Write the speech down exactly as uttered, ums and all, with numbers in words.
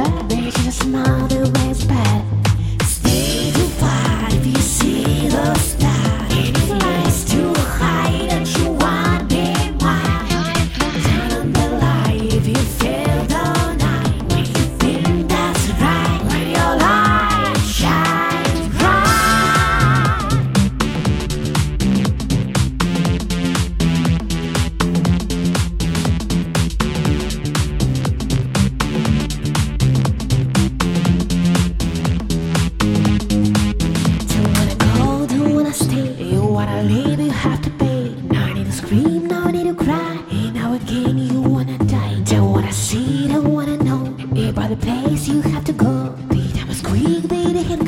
bad. They just smile the way it's bad. Stay too far if you see the star. It flies too high that you want be mine. Turn on the light if you feel the night. When you think that's right, when your light shines bright. Don't wanna go, don't wanna stay. You wanna leave, you have to pay. Now I need to scream, now I need to cry. Hey, now again you wanna die. Don't wanna see, don't wanna know. About the place you have to go. Beat, I must squeak, beat, it can